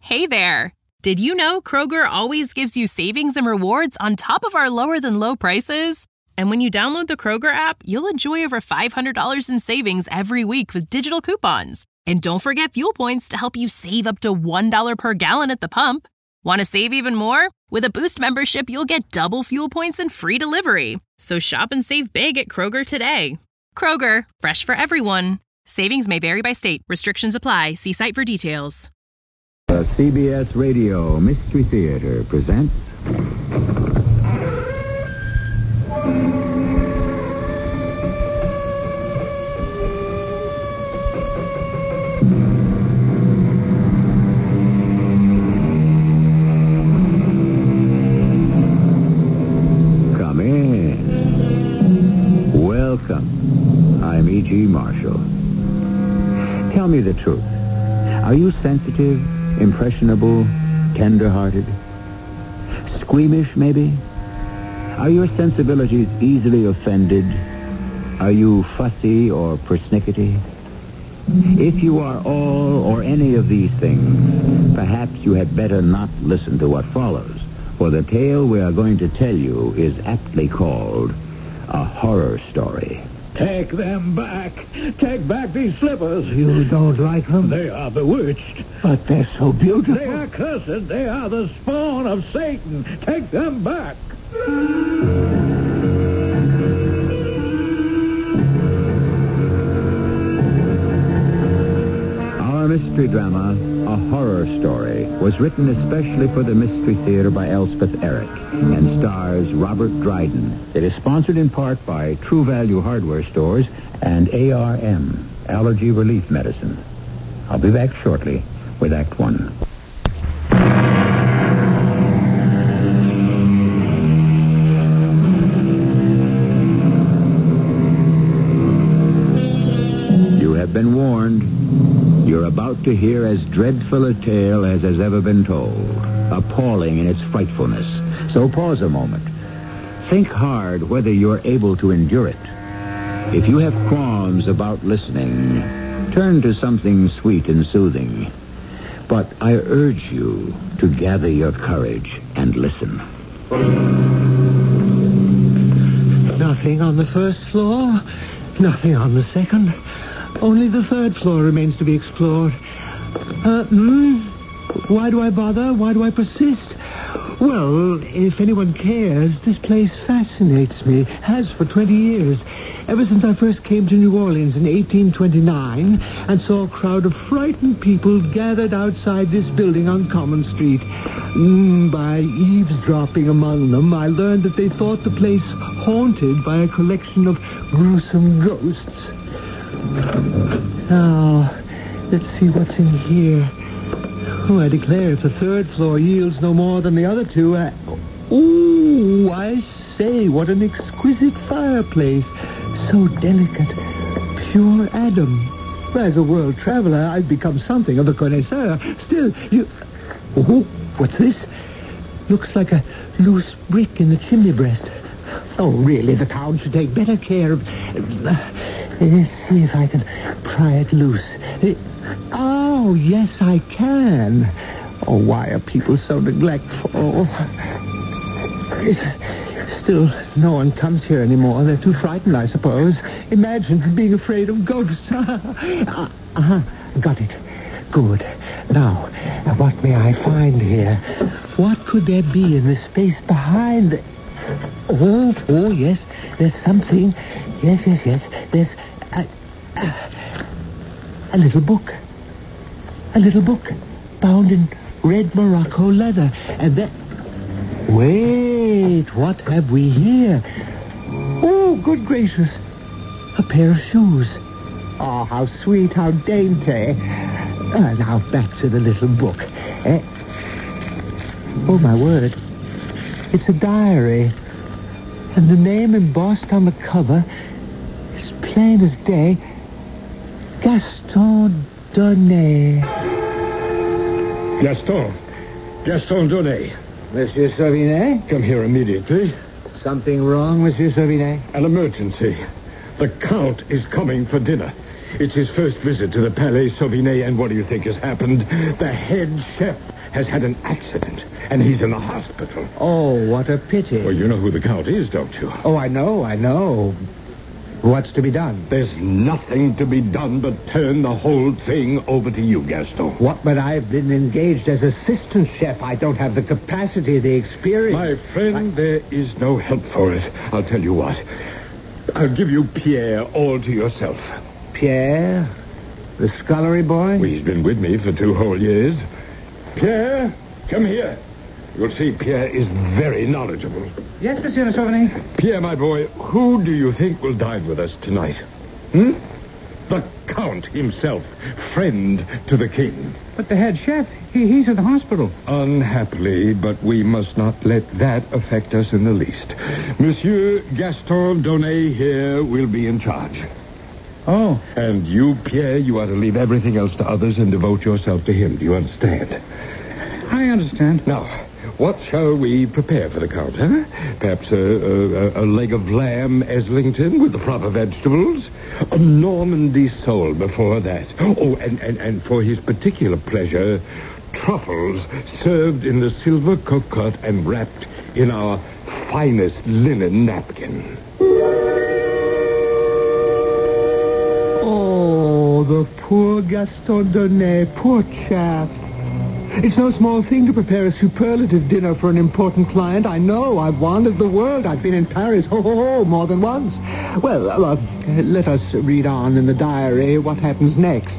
Hey there! Did you know Kroger always gives you savings and rewards on top of our lower-than-low prices? And when you download the Kroger app, you'll enjoy over $500 in savings every week with digital coupons. And don't forget fuel points to help you save up to $1 per gallon at the pump. Want to save even more? With a Boost membership, you'll get double fuel points and free delivery. So shop and save big at Kroger today. Kroger, fresh for everyone. Savings may vary by state. Restrictions apply. See site for details. The CBS Radio Mystery Theater presents... Come in. Welcome. I'm E.G. Marshall. Tell me the truth. Are you sensitive, impressionable, tender-hearted? Squeamish, maybe? Are your sensibilities easily offended? Are you fussy or persnickety? If you are all or any of these things, perhaps you had better not listen to what follows, for the tale we are going to tell you is aptly called a horror story. Take them back. Take back these slippers. You don't like them? They are bewitched. But they're so beautiful. They are cursed. They are the spawn of Satan. Take them back. Our mystery drama, A Horror Story, was written especially for the Mystery Theater by Elspeth Eric and stars Robert Dryden. It is sponsored in part by True Value Hardware Stores and ARM, Allergy Relief Medicine. I'll be back shortly with Act One. You have been warned. You're about to hear as dreadful a tale as has ever been told, appalling in its frightfulness. So pause a moment. Think hard whether you're able to endure it. If you have qualms about listening, turn to something sweet and soothing. But I urge you to gather your courage and listen. Nothing on the first floor, nothing on the second. Only the third floor remains to be explored. Why do I bother? Why do I persist? Well, if anyone cares, this place fascinates me. Has for 20 years. Ever since I first came to New Orleans in 1829 and saw a crowd of frightened people gathered outside this building on Common Street. By eavesdropping among them, I learned that they thought the place haunted by a collection of gruesome ghosts. Now, let's see what's in here. Oh, I declare, if the third floor yields no more than the other two, I say, what an exquisite fireplace. So delicate, pure Adam. As a world traveler, I've become something of a connoisseur. Still, Oh, what's this? Looks like a loose brick in the chimney breast. Oh, really, the town should take better care of... Let's see if I can pry it loose. Oh, yes, I can. Oh, why are people so neglectful? Still, no one comes here anymore. They're too frightened, I suppose. Imagine being afraid of ghosts. Got it. Good. Now, what may I find here? What could there be in the space behind the... Oh, yes. There's something. Yes. There's a little book. A little book bound in red Morocco leather. And then... Wait, what have we here? Oh, good gracious. A pair of shoes. Oh, how sweet, how dainty. Now back to the little book. Oh, my word. It's a diary. And the name embossed on the cover is plain as day. Gaston Donnet. Gaston Donnet. Monsieur Sauvinet? Come here immediately. Something wrong, Monsieur Sauvinet? An emergency. The Count is coming for dinner. It's his first visit to the Palais Sauvinet, and what do you think has happened? The head chef has had an accident, and he's in the hospital. Oh, what a pity. Well, you know who the Count is, don't you? Oh, I know. What's to be done? There's nothing to be done but turn the whole thing over to you, Gaston. What? But I've been engaged as assistant chef. I don't have the capacity, the experience. My friend, there is no help for it. I'll tell you what. I'll give you Pierre all to yourself. Pierre? The scullery boy? Well, he's been with me for 2 whole years. Pierre, come here. You'll see Pierre is very knowledgeable. Yes, Monsieur de Sauvigny. Pierre, my boy, who do you think will dine with us tonight? The Count himself, friend to the king. But the head chef, he's in the hospital. Unhappily, but we must not let that affect us in the least. Monsieur Gaston Donnet here will be in charge. Oh. And you, Pierre, you are to leave everything else to others and devote yourself to him. Do you understand? I understand. Now, what shall we prepare for the Count, huh? Perhaps a leg of lamb Eslington with the proper vegetables? A Normandy sole before that. Oh, and for his particular pleasure, truffles served in the silver cocotte and wrapped in our finest linen napkin. Oh, the poor Gaston Donnet, poor chap. It's no small thing to prepare a superlative dinner for an important client. I know. I've wandered the world. I've been in Paris, more than once. Well, let us read on in the diary what happens next.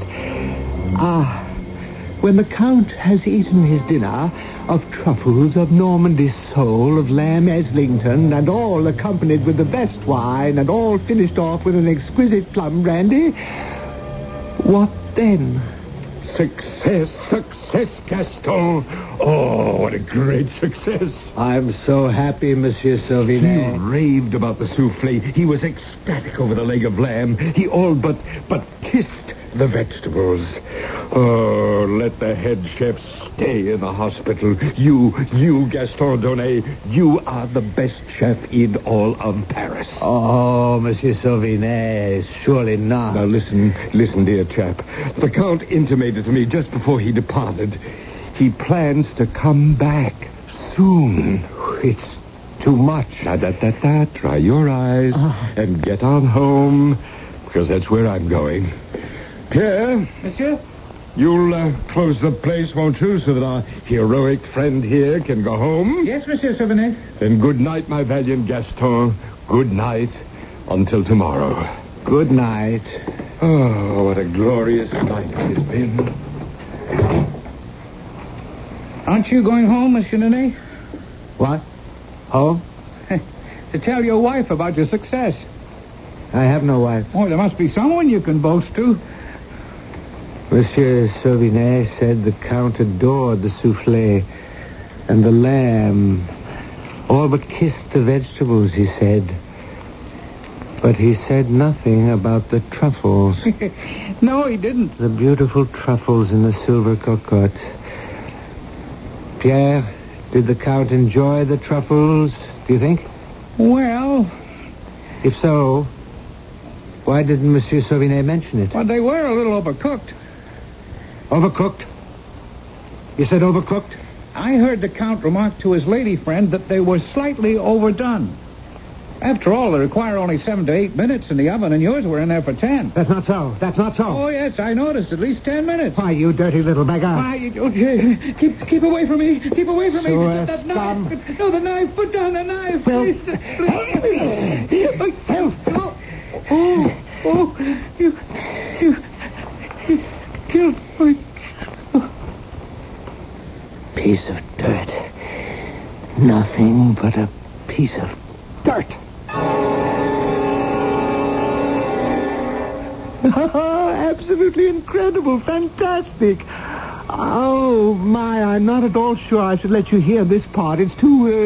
When the Count has eaten his dinner of truffles, of Normandy sole, of lamb Eslington, and all accompanied with the best wine, and all finished off with an exquisite plum brandy, what then? Success, Gaston. Oh, what a great success. I'm so happy, Monsieur Sauvinet. He raved about the souffle. He was ecstatic over the leg of lamb. He all but kissed the vegetables. Oh, let the head chef stay in the hospital. You, Gaston Donnet, you are the best chef in all of Paris. Oh, Monsieur Sauvinet, surely not. Now, listen, dear chap. The Count intimated to me just before he departed. He plans to come back soon. It's too much. Dry your eyes and get on home, because that's where I'm going. Pierre? Monsieur? You'll close the place, won't you, so that our heroic friend here can go home? Yes, Monsieur Sauvinet. Then good night, my valiant Gaston. Good night until tomorrow. Good night. Oh, what a glorious night it has been. Aren't you going home, Monsieur Donnet? What? Home? To tell your wife about your success. I have no wife. Oh, there must be someone you can boast to. Monsieur Sauvinet said the Count adored the souffle and the lamb. All but kissed the vegetables, he said. But he said nothing about the truffles. No, he didn't. The beautiful truffles in the silver cocotte. Pierre, did the Count enjoy the truffles, do you think? Well... If so, why didn't Monsieur Sauvinet mention it? Well, they were a little overcooked. Overcooked? You said overcooked? I heard the Count remark to his lady friend that they were slightly overdone. After all, they require only 7 to 8 minutes in the oven, and yours were in there for 10. That's not so. Oh, yes, I noticed. At least 10 minutes. Why, you dirty little beggar. Why, keep away from me. Keep away from me. That knife. No, the knife. Put down the knife. Well, You killed me. Piece of dirt. Nothing but a piece of dirt. Absolutely incredible. Fantastic. Oh, my, I'm not at all sure I should let you hear this part. It's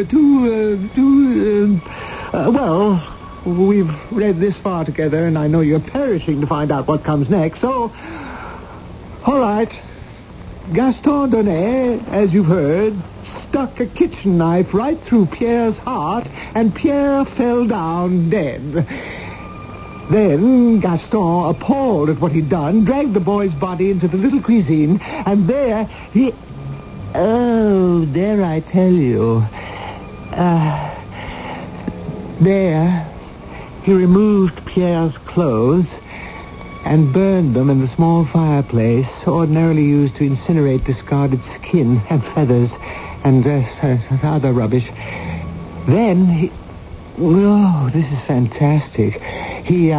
well, we've read this far together, and I know you're perishing to find out what comes next, so... All right. Gaston Donnet, as you've heard, stuck a kitchen knife right through Pierre's heart, and Pierre fell down dead. Then Gaston, appalled at what he'd done, dragged the boy's body into the little cuisine, and there he... Oh, dare I tell you. There, he removed Pierre's clothes and burned them in the small fireplace ordinarily used to incinerate discarded skin and feathers and other rubbish. Then he... Oh, this is fantastic. He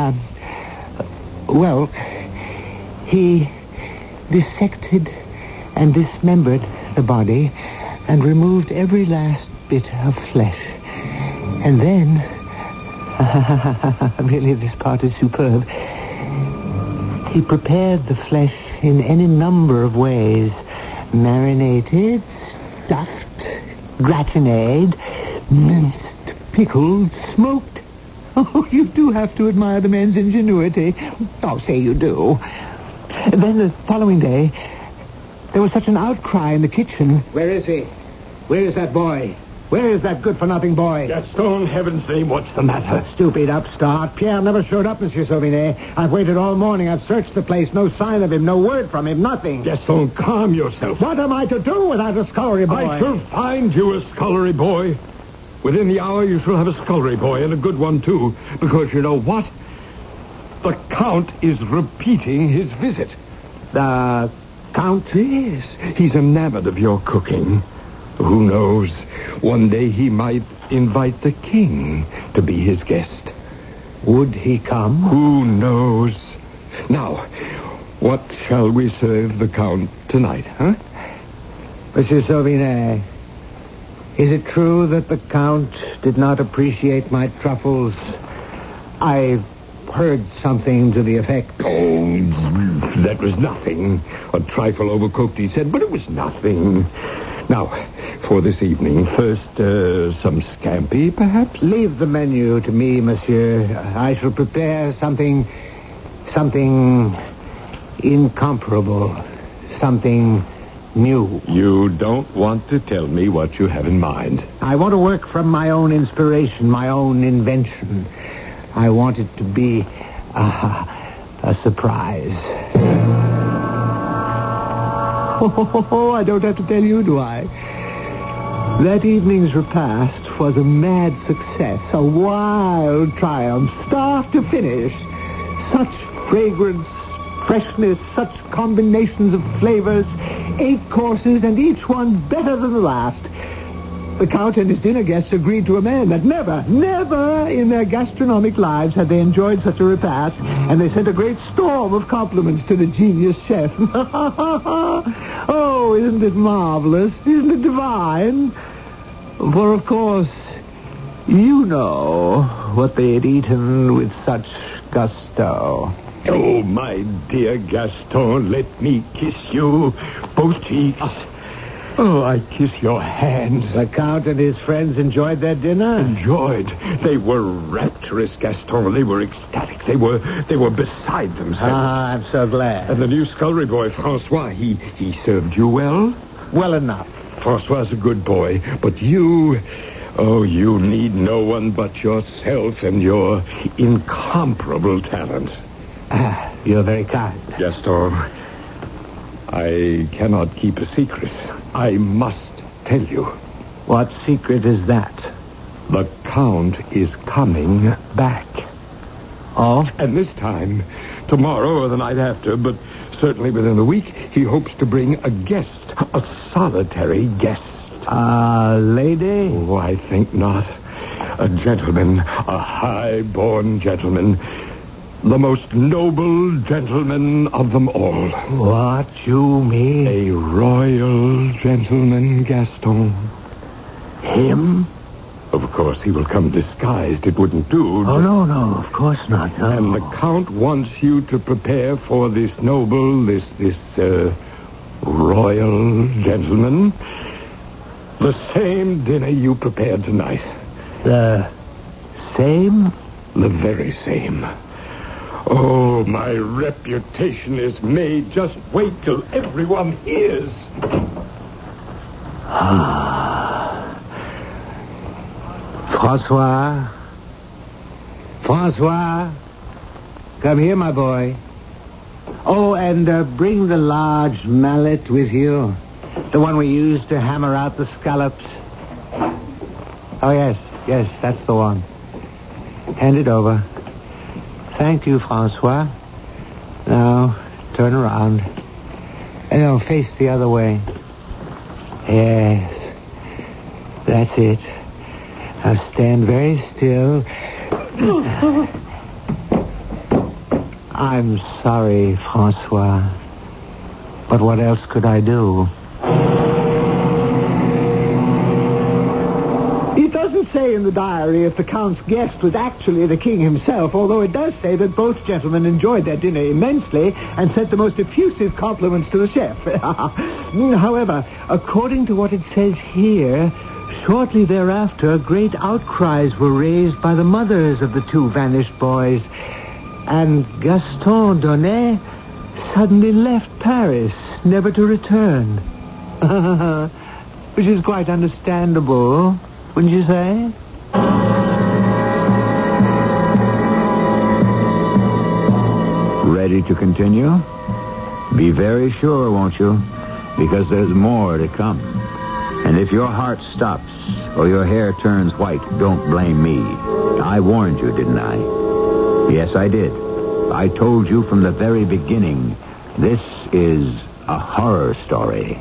dissected and dismembered the body and removed every last bit of flesh. And then... really, this part is superb. He prepared the flesh in any number of ways. Marinated, stuffed, gratinade, minced, pickled, smoked. Oh, you do have to admire the man's ingenuity. Oh, say you do. Then the following day, there was such an outcry in the kitchen. Where is he? Where is that boy? Where is that good-for-nothing boy? Gaston, heaven's name, what's the matter? Stupid upstart. Pierre never showed up, Monsieur Sauvinet. I've waited all morning. I've searched the place. No sign of him. No word from him. Nothing. Gaston, calm yourself. What am I to do without a scullery boy? I shall find you a scullery boy. Within the hour, you shall have a scullery boy, and a good one, too. Because you know what? The Count is repeating his visit. The Count? Yes. He's enamored of your cooking. Who knows? One day he might invite the king to be his guest. Would he come? Who knows? Now, what shall we serve the Count tonight, huh? Monsieur Sauvinet, is it true that the Count did not appreciate my truffles? I heard something to the effect. Oh, that was nothing. A trifle overcooked, he said, but it was nothing. Now, for this evening, first, some scampi, perhaps? Leave the menu to me, monsieur. I shall prepare something incomparable, something new. You don't want to tell me what you have in mind. I want to work from my own inspiration, my own invention. I want it to be a surprise. Oh, I don't have to tell you, do I? That evening's repast was a mad success, a wild triumph, start to finish. Such fragrance, freshness, such combinations of flavors, 8 courses, and each one better than the last. The Count and his dinner guests agreed to a man that never in their gastronomic lives had they enjoyed such a repast, and they sent a great storm of compliments to the genius chef. Oh, isn't it marvelous? Isn't it divine? For, of course, you know what they had eaten with such gusto. Oh, my dear Gaston, let me kiss you, both cheeks. Oh, I kiss your hands. The Count and his friends enjoyed their dinner? Enjoyed. They were rapturous, Gaston. They were ecstatic. They were beside themselves. Ah, I'm so glad. And the new scullery boy, Francois, he served you well? Well enough. Francois's a good boy, but you need no one but yourself and your incomparable talent. You're very kind. Gaston, I cannot keep a secret. I must tell you. What secret is that? The Count is coming back. Oh? And this time, tomorrow or the night after, but certainly within a week, he hopes to bring a guest, a solitary guest. A lady? Oh, I think not. A gentleman, a high-born gentleman. The most noble gentleman of them all. What you mean? A royal gentleman, Gaston. Him? Of course, he will come disguised. It wouldn't do. Oh, no, of course not. No. And the Count wants you to prepare for this noble, this royal gentleman the same dinner you prepared tonight. The same? The very same. Oh, my reputation is made. Just wait till everyone hears. Francois, come here, my boy. Oh, and bring the large mallet with you. The one we used to hammer out the scallops. Oh, yes, that's the one. Hand it over. Thank you, Francois. Now, turn around. And now face the other way. Yes. That's it. Now stand very still. I'm sorry, Francois. But what else could I do? It doesn't say in the diary if the Count's guest was actually the king himself, although it does say that both gentlemen enjoyed their dinner immensely and sent the most effusive compliments to the chef. However, according to what it says here, shortly thereafter, great outcries were raised by the mothers of the two vanished boys, and Gaston Donnet suddenly left Paris, never to return. Which is quite understandable, wouldn't you say? Ready to continue? Be very sure, won't you? Because there's more to come. And if your heart stops or your hair turns white, don't blame me. I warned you, didn't I? Yes, I did. I told you from the very beginning, this is a horror story.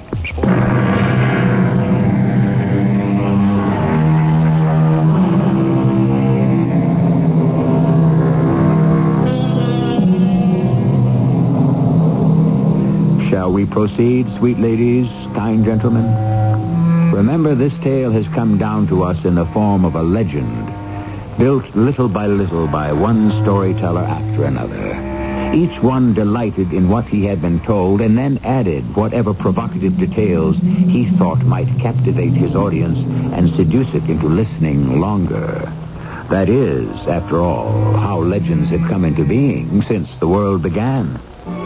Shall we proceed, sweet ladies, kind gentlemen? Remember, this tale has come down to us in the form of a legend, built little by little by one storyteller after another. Each one delighted in what he had been told and then added whatever provocative details he thought might captivate his audience and seduce it into listening longer. That is, after all, how legends have come into being since the world began.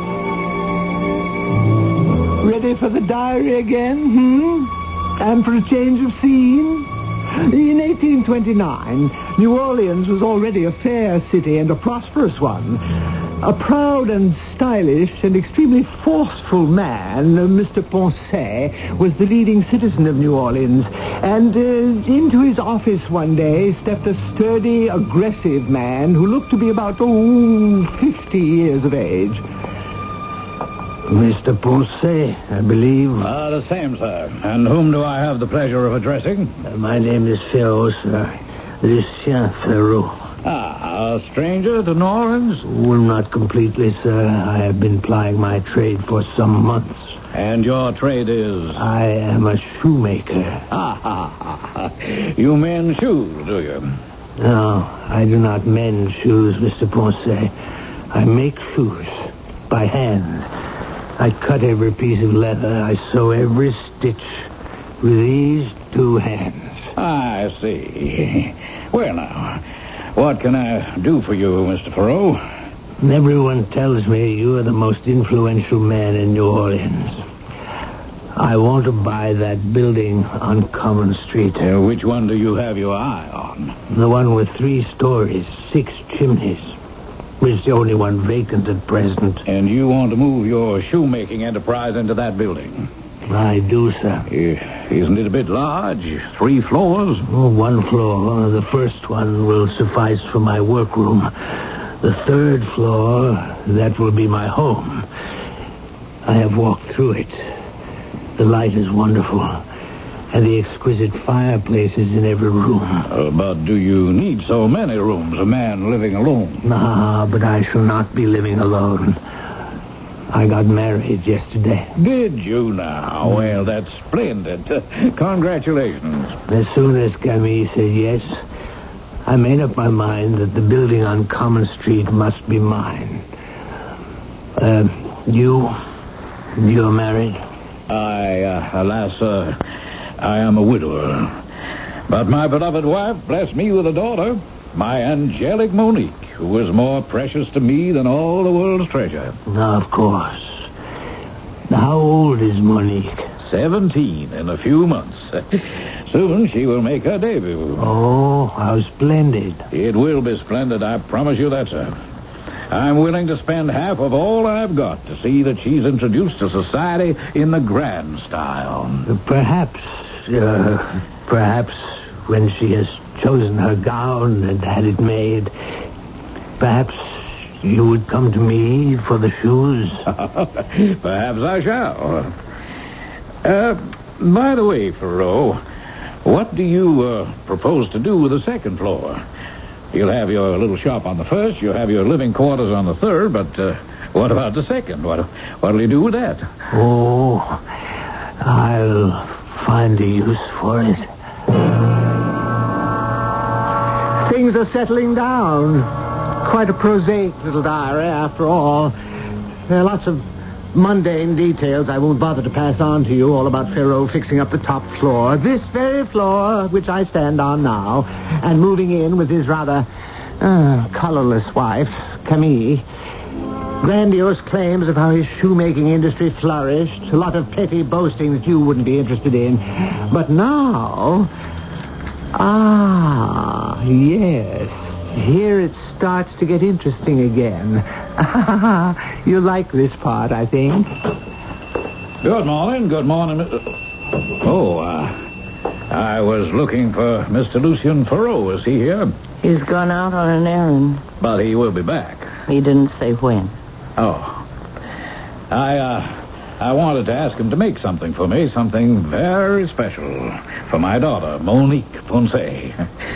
Ready for the diary again, And for a change of scene? In 1829, New Orleans was already a fair city and a prosperous one. A proud and stylish and extremely forceful man, Mr. Poncet, was the leading citizen of New Orleans. And into his office one day stepped a sturdy, aggressive man who looked to be about, 50 years of age. Mr. Poncet, I believe. The same, sir. And whom do I have the pleasure of addressing? My name is Ferraud, sir. Lucien Ferraud. A stranger to New Orleans? Well, not completely, sir. I have been plying my trade for some months. And your trade is? I am a shoemaker. You mend shoes, do you? No, I do not mend shoes, Mr. Poncet. I make shoes by hand. I cut every piece of leather. I sew every stitch with these two hands. I see. Well, now, what can I do for you, Mr. Ferraud? Everyone tells me you are the most influential man in New Orleans. I want to buy that building on Common Street. Which one do you have your eye on? The one with 3 stories, 6 chimneys. It's the only one vacant at present. And you want to move your shoemaking enterprise into that building? I do, sir. Isn't it a bit large? 3 floors? 1 floor. The first one will suffice for my workroom. The 3rd floor, that will be my home. I have walked through it. The light is wonderful. And the exquisite fireplaces in every room. But do you need so many rooms, a man living alone? But I shall not be living alone. I got married yesterday. Did you now? Well, that's splendid. Congratulations. As soon as Camille said yes, I made up my mind that the building on Common Street must be mine. You're married? Alas, I am a widower. But my beloved wife blessed me with a daughter, my angelic Monique, who is more precious to me than all the world's treasure. Of course. How old is Monique? 17 in a few months. Soon she will make her debut. Oh, how splendid. It will be splendid, I promise you that, sir. I'm willing to spend half of all I've got to see that she's introduced to society in the grand style. Perhaps when she has chosen her gown and had it made, perhaps you would come to me for the shoes. Perhaps I shall. By the way, Ferrot, what do you propose to do with the second floor? You'll have your little shop on the first, you'll have your living quarters on the third, but what about the second? What'll you do with that? Oh, I'll find a use for it. Things are settling down. Quite a prosaic little diary, after all. There are lots of mundane details I won't bother to pass on to you, all about Ferrot fixing up the top floor, this very floor which I stand on now, and moving in with his rather colorless wife, Camille. Grandiose claims of how his shoemaking industry flourished, a lot of petty boasting that you wouldn't be interested in. But now... yes, here it starts to get interesting again. You like this part, I think. Good morning. I was looking for Mr. Lucien Ferrot. Is he here? He's gone out on an errand. But he will be back. He didn't say when. Oh. I wanted to ask him to make something for me, something very special for my daughter, Monique Ponce.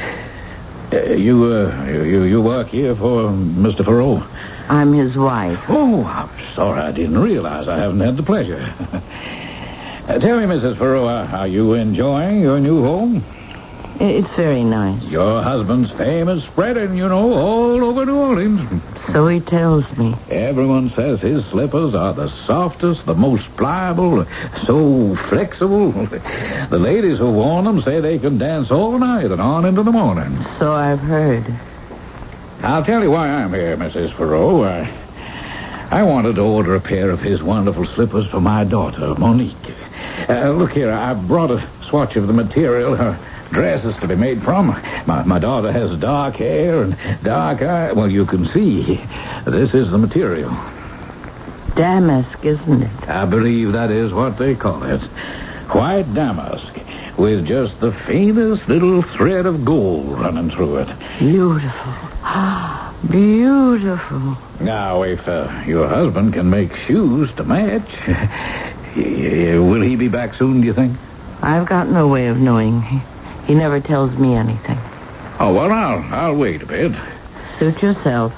You work here for Mr. Ferrot? I'm his wife. Oh, I'm sorry. I didn't realize. I haven't had the pleasure. Tell me, Mrs. Ferrot, are you enjoying your new home? It's very nice. Your husband's fame is spreading, all over New Orleans. So he tells me. Everyone says his slippers are the softest, the most pliable, so flexible. The ladies who worn them say they can dance all night and on into the morning. So I've heard. I'll tell you why I'm here, Mrs. Ferrot. I wanted to order a pair of his wonderful slippers for my daughter, Monique. Look here, I brought a swatch of the material her dress is to be made from. My daughter has dark hair and dark eyes. Well, you can see. This is the material. Damask, isn't it? I believe that is what they call it. White damask, with just the faintest little thread of gold running through it. Beautiful. Beautiful. Now, if your husband can make shoes to match, will he be back soon, do you think? I've got no way of knowing. He never tells me anything. Oh, well, I'll wait a bit. Suit yourself.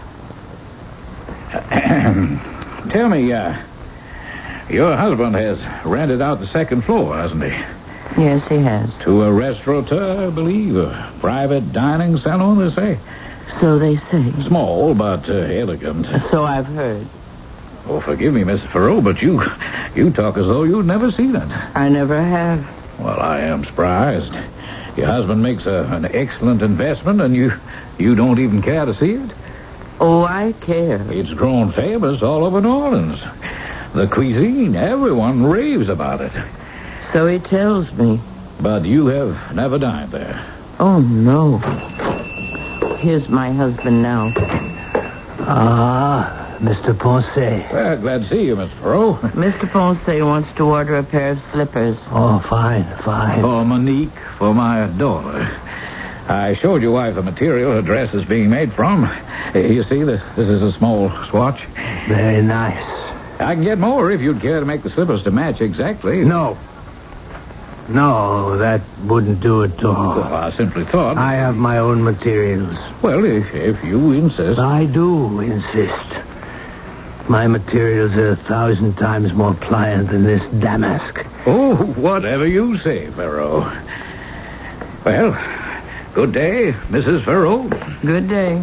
Tell me, your husband has rented out the second floor, hasn't he? Yes, he has. To a restaurateur, I believe. A private dining salon, they say. So they say. Small, but elegant. So I've heard. Oh, forgive me, Mrs. Ferrot, but you talk as though you'd never seen it. I never have. Well, I am surprised. Your husband makes an excellent investment, and you don't even care to see it? Oh, I care. It's grown famous all over New Orleans. The cuisine, everyone raves about it. So he tells me. But you have never dined there. Oh, no. Here's my husband now. Mr. Ponce. Well, glad to see you, Mr. Ferrot. Mr. Ponce wants to order a pair of slippers. Oh, fine. For Monique, for my daughter. I showed your wife the material her dress is being made from. You see, this is a small swatch. Very nice. I can get more if you'd care to make the slippers to match exactly. No, that wouldn't do it at all. Well, I simply thought... I have my own materials. Well, if you insist... I do insist. My materials are 1,000 times more pliant than this damask. Oh, whatever you say, Ferrot. Well, good day, Mrs. Ferrot. Good day.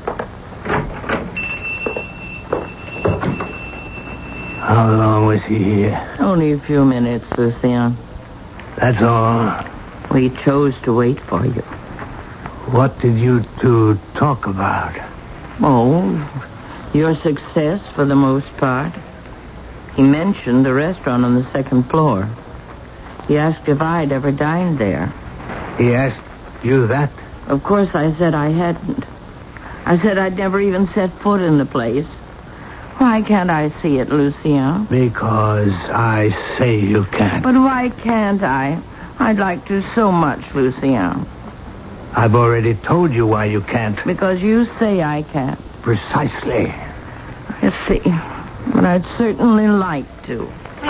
How long was he here? Only a few minutes, Lucien. That's all. We chose to wait for you. What did you two talk about? Oh, your success for the most part. He mentioned the restaurant on the second floor. He asked if I'd ever dined there. He asked you that? Of course, I said I hadn't. I said I'd never even set foot in the place. Why can't I see it, Lucien? Because I say you can't. But why can't I? I'd like to so much, Lucien. I've already told you why you can't. Because you say I can't. Precisely. I see. But I'd certainly like to.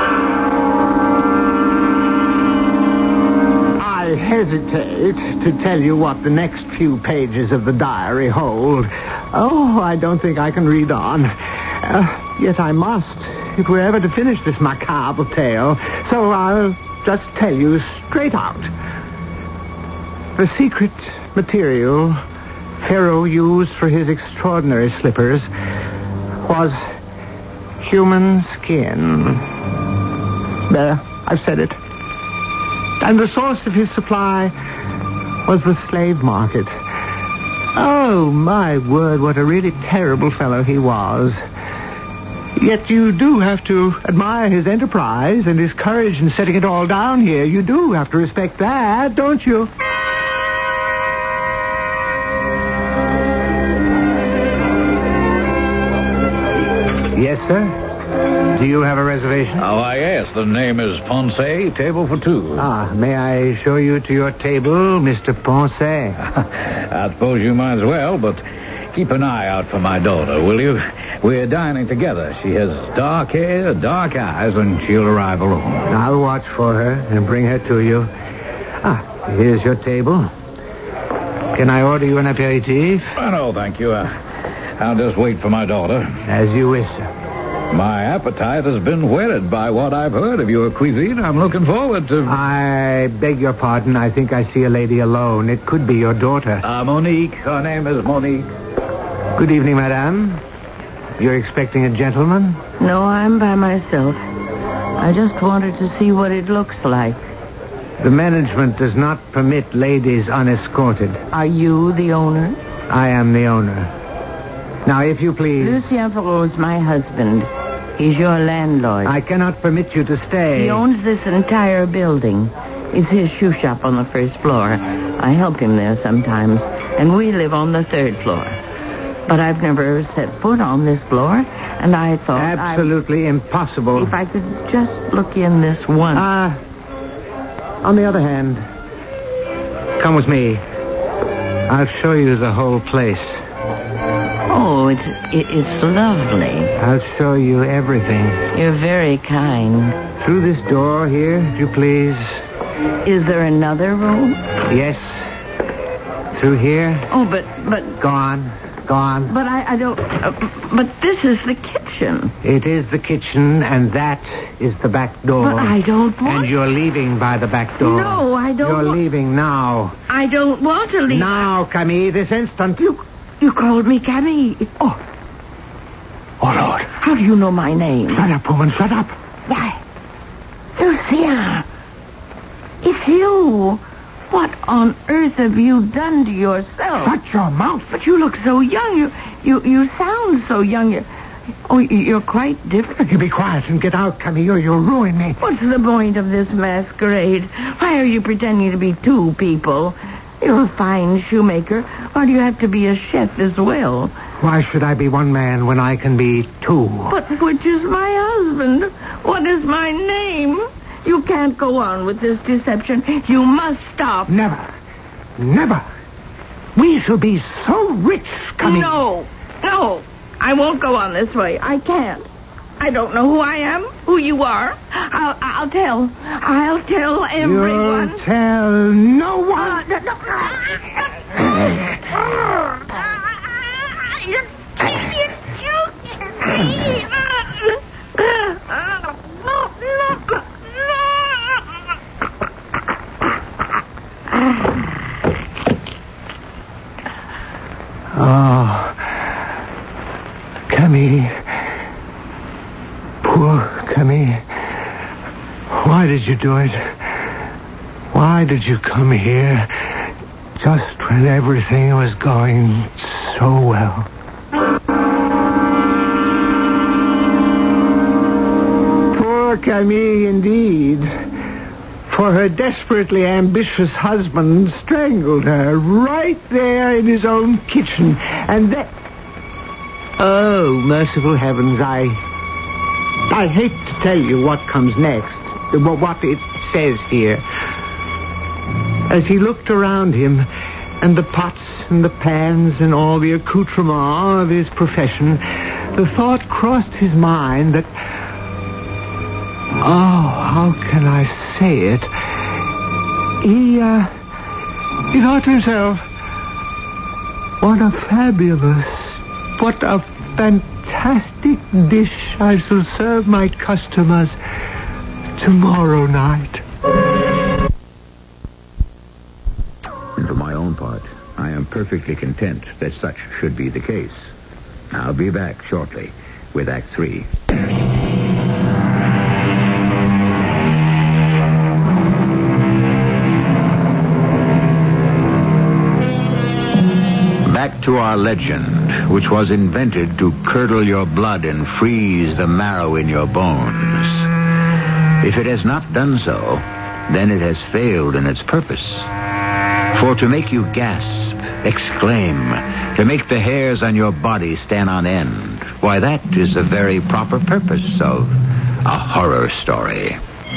I hesitate to tell you what the next few pages of the diary hold. Oh, I don't think I can read on. Yet I must, if we're ever to finish this macabre tale. So I'll just tell you straight out. The secret material Pharaoh used for his extraordinary slippers was human skin. There, I've said it. And the source of his supply was the slave market. Oh, my word, what a really terrible fellow he was. Yet you do have to admire his enterprise and his courage in setting it all down here. You do have to respect that, don't you? Yes, sir? Do you have a reservation? Oh, yes. The name is Ponce, table for two. May I show you to your table, Mr. Ponce? I suppose you might as well, but keep an eye out for my daughter, will you? We're dining together. She has dark hair, dark eyes, and she'll arrive alone. I'll watch for her and bring her to you. Here's your table. Can I order you an aperitif? Oh, no, thank you. I'll just wait for my daughter. As you wish, sir. My appetite has been whetted by what I've heard of your cuisine. I'm looking forward to... I beg your pardon. I think I see a lady alone. It could be your daughter. Monique. Her name is Monique. Good evening, madame. You're expecting a gentleman? No, I'm by myself. I just wanted to see what it looks like. The management does not permit ladies unescorted. Are you the owner? I am the owner. Now, if you please... Lucien Ferraud is my husband. He's your landlord. I cannot permit you to stay. He owns this entire building. It's his shoe shop on the first floor. I help him there sometimes. And we live on the third floor. But I've never set foot on this floor, and I thought... Absolutely impossible. If I could just look in this once. On the other hand, come with me. I'll show you the whole place. Oh, it's lovely. I'll show you everything. You're very kind. Through this door here, if you please. Is there another room? Yes. Through here. Oh, but... Gone. But I don't... but this is the kitchen. It is the kitchen, and that is the back door. But I don't want... And you're leaving by the back door. No, I don't... You're leaving now. I don't want to leave. Now, Camille, this instant. You called me Camille. Oh, Lord. How do you know my name? Shut up, woman, shut up. Why? Lucien, it's you. What on earth have you done to yourself? Shut your mouth. But you look so young. You sound so young. You're quite different. You be quiet and get out, Camille, or you'll ruin me. What's the point of this masquerade? Why are you pretending to be two people? You're a fine shoemaker. Why do you have to be a chef as well? Why should I be one man when I can be two? But which is my husband? What is my name? You can't go on with this deception. You must stop. Never. We shall be so rich, Camille. No. I won't go on this way. I can't. I don't know who I am, who you are. I'll tell everyone. You'll tell no one. Oh, Camille. Poor Camille. Why did you do it? Why did you come here just when everything was going so well? Poor Camille, indeed. for her desperately ambitious husband strangled her right there in his own kitchen. And then... Oh, merciful heavens, I hate to tell you what comes next, what it says here. As he looked around him, and the pots and the pans and all the accoutrements of his profession, the thought crossed his mind that... Oh, how can I say it? He thought to himself, what a fantastic dish I shall serve my customers tomorrow night. And for my own part, I am perfectly content that such should be the case. I'll be back shortly with Act 3. Back to our legend, which was invented to curdle your blood and freeze the marrow in your bones. If it has not done so, then it has failed in its purpose. For to make you gasp, exclaim, to make the hairs on your body stand on end, why, that is the very proper purpose of a horror story.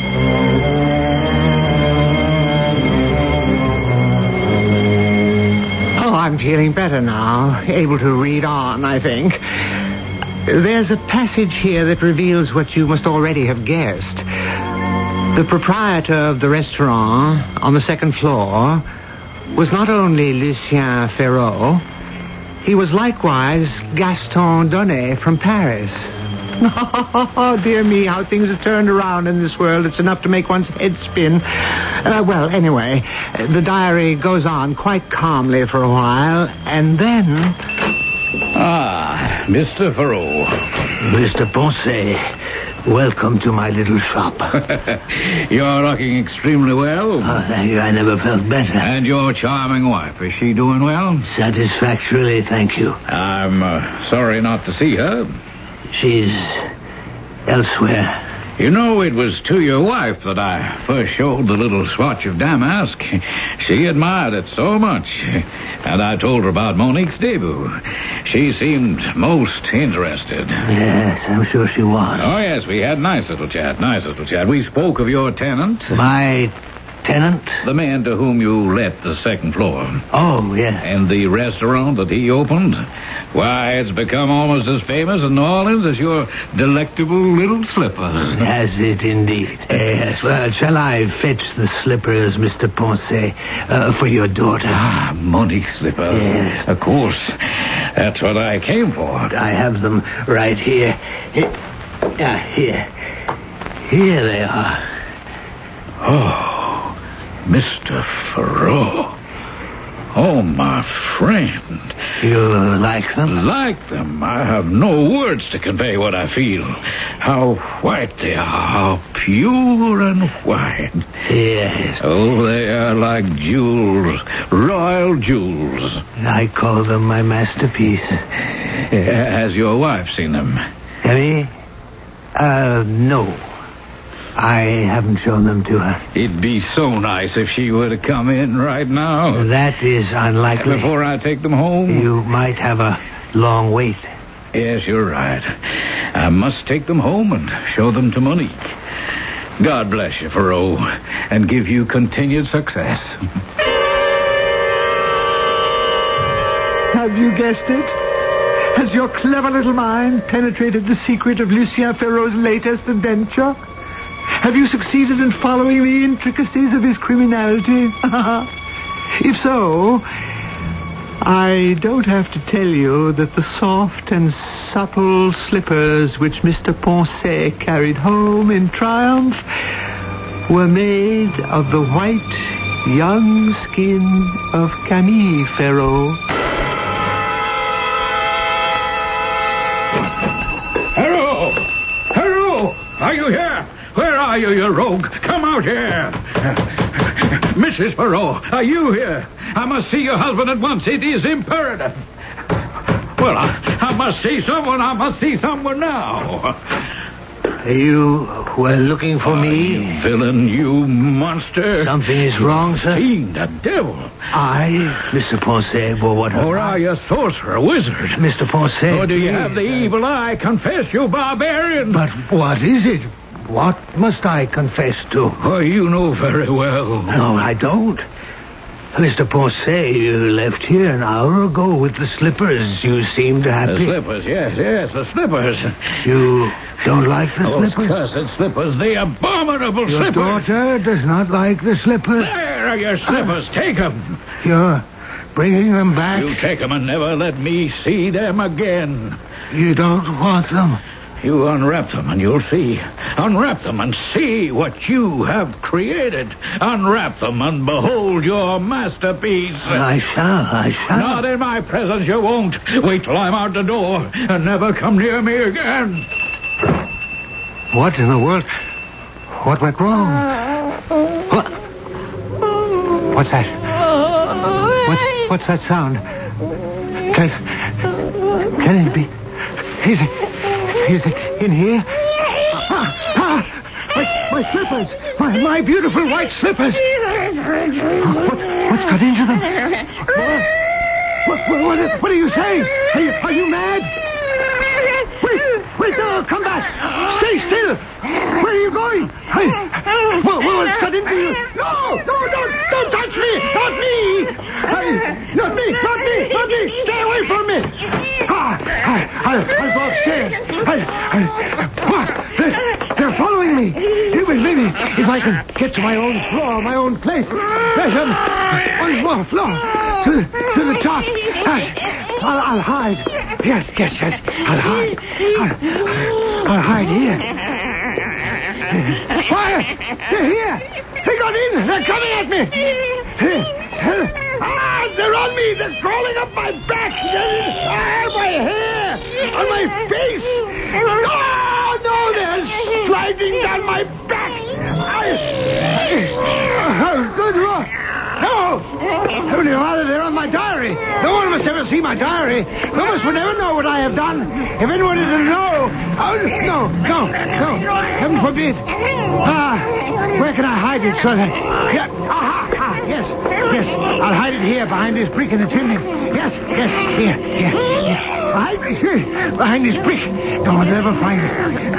I'm feeling better now, able to read on, I think. There's a passage here that reveals what you must already have guessed. The proprietor of the restaurant on the second floor was not only Lucien Ferraud, he was likewise Gaston Donnet from Paris. Oh, dear me, how things have turned around in this world. It's enough to make one's head spin. Well, anyway, the diary goes on quite calmly for a while, and then... Ah, Mr. Ferraud. Mr. Ponce, welcome to my little shop. You're looking extremely well. Oh, thank you. I never felt better. And your charming wife, is she doing well? Satisfactorily, thank you. I'm sorry not to see her. She's elsewhere. You know, it was to your wife that I first showed the little swatch of damask. She admired it so much. And I told her about Monique's debut. She seemed most interested. Yes, I'm sure she was. Oh, yes, we had nice little chat. We spoke of your tenant. My tenant? The man to whom you let the second floor. Oh, yes. And the restaurant that he opened. Why, it's become almost as famous in New Orleans as your delectable little slippers. Has it indeed? Yes. Well, shall I fetch the slippers, Mr. Ponce, for your daughter? Ah, Monique's slippers. Yes. Of course. That's what I came for. I have them right here. Here they are. Oh, Mr. Ferraud. Oh, my friend. You like them? Like them? I have no words to convey what I feel. How white they are. How pure and white. Yes. Oh, they are like jewels. Royal jewels. I call them my masterpiece. Has your wife seen them? Emmy? No. I haven't shown them to her. It'd be so nice if she were to come in right now. That is unlikely. Before I take them home? You might have a long wait. Yes, you're right. I must take them home and show them to Monique. God bless you, Ferraud, and give you continued success. Have you guessed it? Has your clever little mind penetrated the secret of Lucien Ferraud's latest adventure? Have you succeeded in following the intricacies of his criminality? If so, I don't have to tell you that the soft and supple slippers which Mr. Ponce carried home in triumph were made of the white, young skin of Camille Ferraud. Ferraud! Are you here? Where are you, you rogue? Come out here. Mrs. Ferraud, are you here? I must see your husband at once. It is imperative. Well, I must see someone. I must see someone now. You were looking for me? You villain, you monster. Something is wrong, sir? Fiend, a devil. I, Mr. Ponce, well, what... Or are you a sorcerer, a wizard? Mr. Ponce... Or do you have the evil eye? Confess, you barbarian. But what is it? What must I confess to? Oh, you know very well. No, I don't. Mr. Ponce, you left here an hour ago with the slippers. You seem to have... The slippers, yes, the slippers. You don't like the Those slippers? cursed slippers, the abominable Your slippers. daughter does not like the slippers. There are your slippers. Take them. You're bringing them back? You take them and never let me see them again. You don't want them? You unwrap them and you'll see. Unwrap them and see what you have created. Unwrap them and behold your masterpiece. I shall. Not in my presence, you won't. Wait till I'm out the door and never come near me again. What in the world? What went wrong? What? What's that? What's that sound? Can it be? Is it in here? My slippers! My beautiful white slippers! What's got into them? What are you saying? Are you mad? Wait, no, come back! Stay still! Where are you going? What's got into you? No, don't touch me! Not me! Stay away from me! I'll go upstairs. What? They're following me. Maybe if I can get to my own floor, my own place. There's one more floor to the top. I'll hide. Yes. I'll hide. I'll hide here. Fire! They're here. They got in. They're coming at me. They're on me. They're crawling up my back. My hair. On my face. No, they're sliding down my back. Good Lord. No. Heavenly Father, they're on my diary. No one must ever see my diary. No one would ever know what I have done. If anyone is to know... No. Heaven forbid. Where can I hide it so that... Yes. I'll hide it here behind this brick in the chimney. Yes. Here. Behind this brick. No one will ever find it.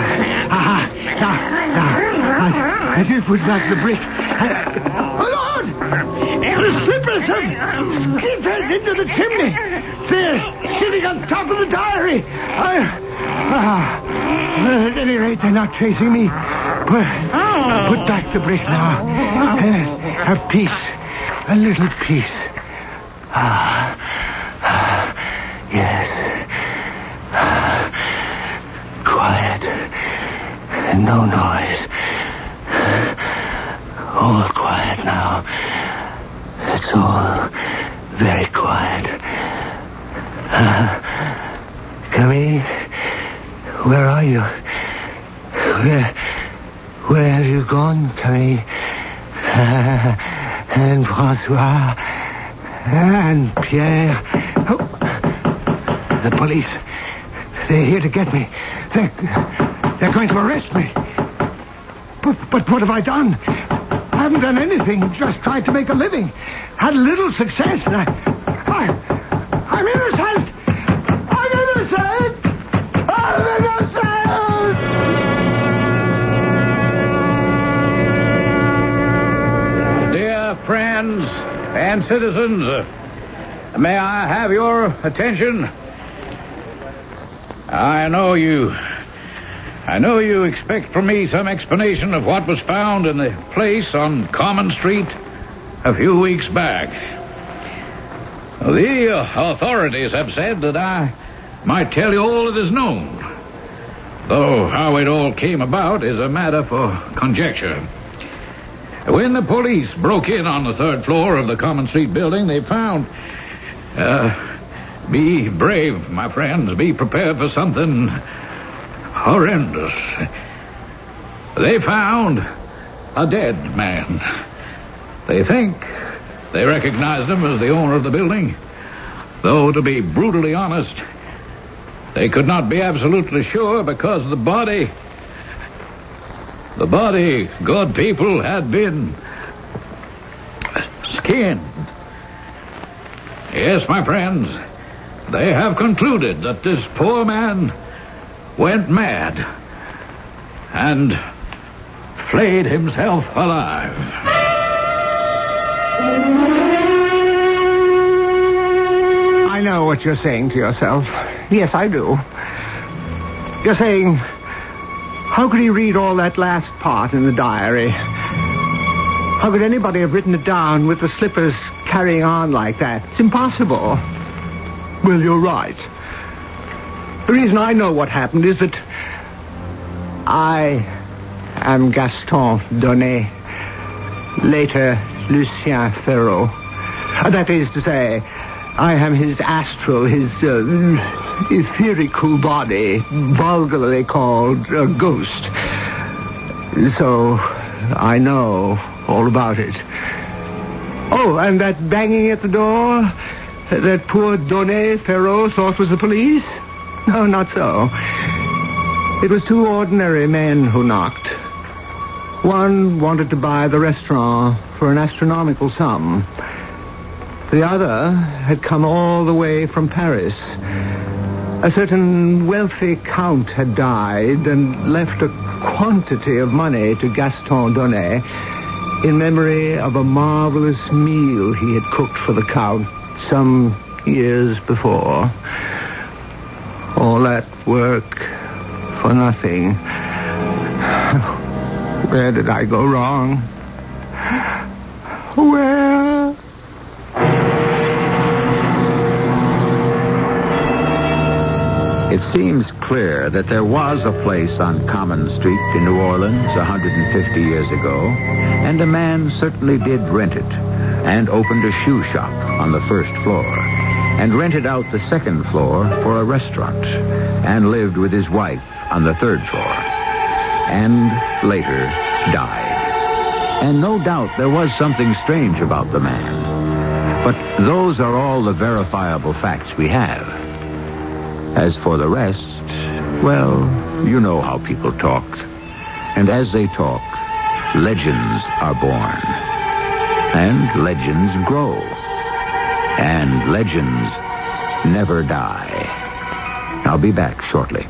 Now. I just put back the brick. Oh, Lord! The slippers have skittered into the chimney. They're sitting on top of the diary. At any rate, they're not chasing me. Put back the brick now. Have peace. A little peace. Yes. Quiet. No noise. All quiet now. It's all very quiet. Camille, where are you? Where have you gone, Camille? And Francois and Pierre. Oh, the police. They're here to get me. They're going to arrest me. But what have I done? I haven't done anything. Just tried to make a living. Had a little success. And I'm innocent. Friends and citizens, may I have your attention? I know you expect from me some explanation of what was found in the place on Common Street a few weeks back. The authorities have said that I might tell you all that is known, though how it all came about is a matter for conjecture. When the police broke in on the third floor of the Common Street building, they found... be brave, my friends. Be prepared for something horrendous. They found a dead man. They think they recognized him as the owner of the building. Though, to be brutally honest, they could not be absolutely sure because the body The body, good people, had been skinned. Yes, my friends, they have concluded that this poor man went mad and flayed himself alive. I know what you're saying to yourself. Yes, I do. You're saying, how could he read all that last part in the diary? How could anybody have written it down with the slippers carrying on like that? It's impossible. Well, you're right. The reason I know what happened is that I am Gaston Donnet, later Lucien Ferraud. That is to say, I am his astral, his etherical body, vulgarly called a ghost. So I know all about it. Oh, and that banging at the door that poor Donnet Ferraud thought was the police? No, not so. It was two ordinary men who knocked. One wanted to buy the restaurant for an astronomical sum. The other had come all the way from Paris. A certain wealthy count had died and left a quantity of money to Gaston Donnet in memory of a marvelous meal he had cooked for the count some years before. All that work for nothing. Where did I go wrong? Where? It seems clear that there was a place on Common Street in New Orleans 150 years ago, and a man certainly did rent it, and opened a shoe shop on the first floor, and rented out the second floor for a restaurant, and lived with his wife on the third floor, and later died. And no doubt there was something strange about the man. But those are all the verifiable facts we have. As for the rest, well, you know how people talk. And as they talk, legends are born. And legends grow. And legends never die. I'll be back shortly.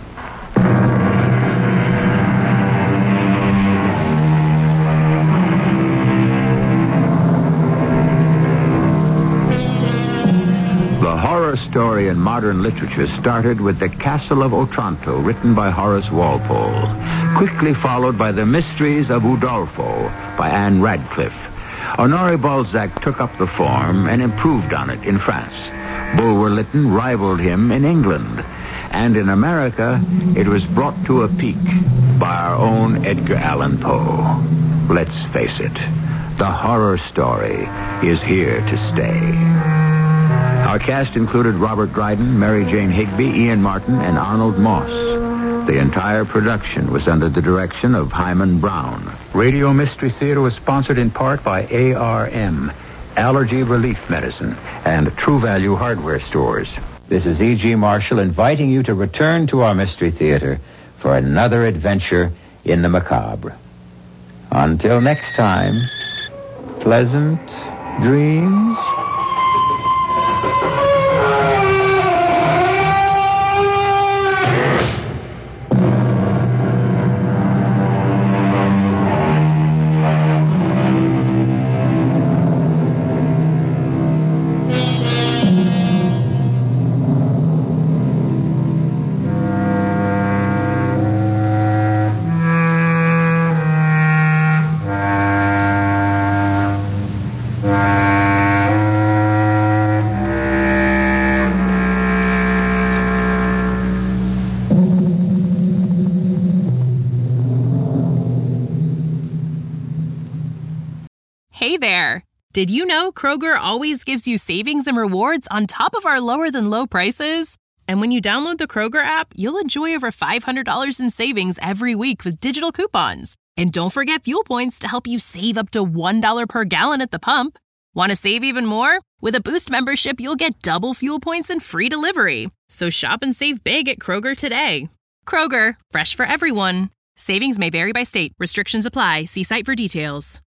Story in modern literature started with The Castle of Otranto, written by Horace Walpole, quickly followed by The Mysteries of Udolpho by Anne Radcliffe. Honoré Balzac took up the form and improved on it in France. Bulwer Lytton rivaled him in England. And in America, it was brought to a peak by our own Edgar Allan Poe. Let's face it, the horror story is here to stay. Our cast included Robert Dryden, Mary Jane Higby, Ian Martin, and Arnold Moss. The entire production was under the direction of Hyman Brown. Radio Mystery Theater was sponsored in part by ARM, Allergy Relief Medicine, and True Value Hardware Stores. This is E.G. Marshall inviting you to return to our Mystery Theater for another adventure in the macabre. Until next time, pleasant dreams. Hey there! Did you know Kroger always gives you savings and rewards on top of our lower-than-low prices? And when you download the Kroger app, you'll enjoy over $500 in savings every week with digital coupons. And don't forget fuel points to help you save up to $1 per gallon at the pump. Want to save even more? With a Boost membership, you'll get double fuel points and free delivery. So shop and save big at Kroger today. Kroger, fresh for everyone. Savings may vary by state. Restrictions apply. See site for details.